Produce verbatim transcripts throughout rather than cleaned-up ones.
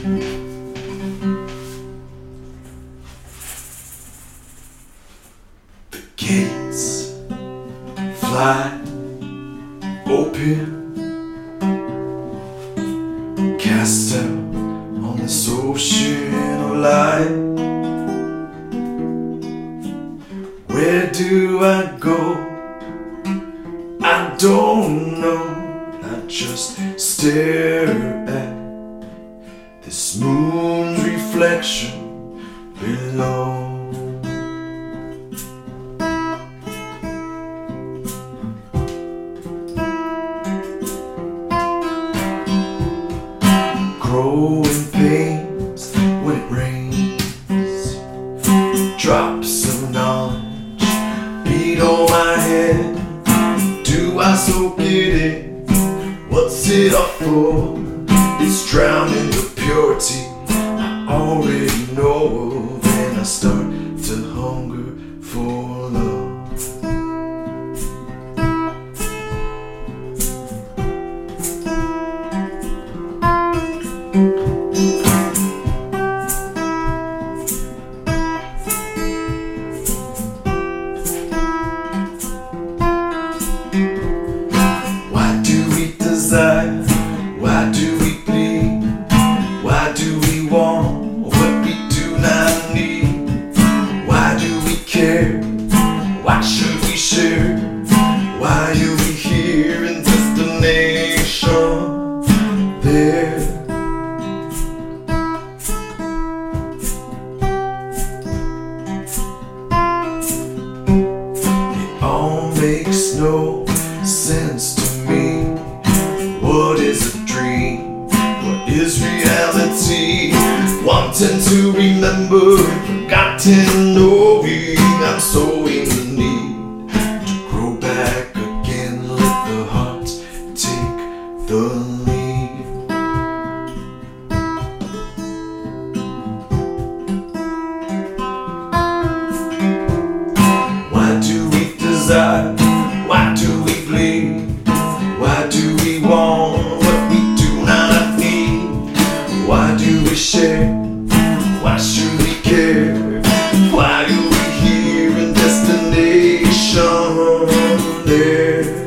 The gates fly open, cast out on this ocean of light. Where do I go? I don't know. I just stare at this moon's reflection below. Growing pains when it rains, drops of knowledge beat on my head. Do I soak it in? What's it all for? It's drowning the purity I already know. Then I start to hunger for love. Why do we bleed? Why do we want what we do not need? Why do we care? Why should we share? Why are we here in destination there? It all makes no sense to me. What is a dream? What is reality? Wanting to remember, forgotten, knowing I'm so in the need to grow back again. Let the heart take the lead. Why do we desire? Why do we bleed? Why do we want what we do not need? Why do we share? Why should we care? Why are we here in destination there?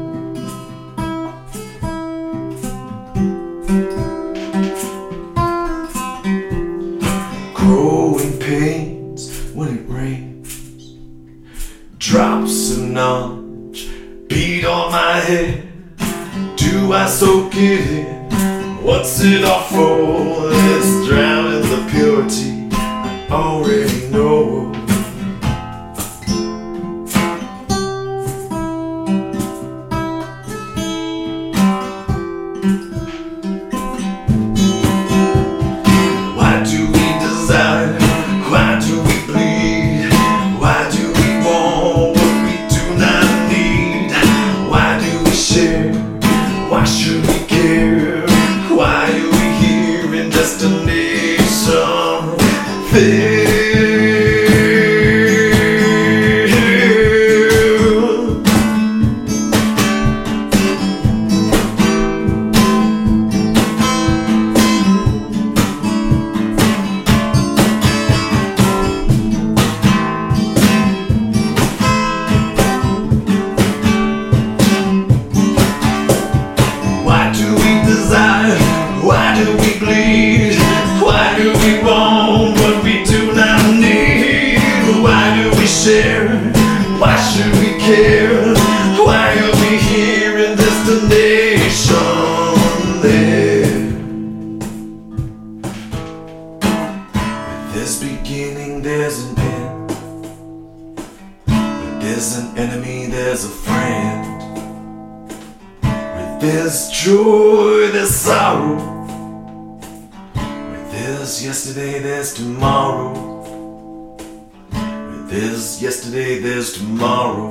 Growing pains when it rains, drops of knowledge beat on my head. Do I soak it in? What's it all for? It's drowning the purity I already know. Why do we desire? Why do we bleed? Why do we want what we do not need? Why do we share? Why should we care? Why are we here in destination there? Why do we bleed? Why do we want what we do not need? Why do we share? Why should we care? Why are we here in destination there? With this beginning there's an end. When there's an enemy there's a friend. With there's joy there's sorrow. There's yesterday, there's tomorrow. There's yesterday, there's tomorrow.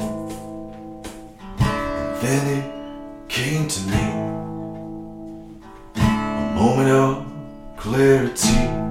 And then it came to me, a moment of clarity.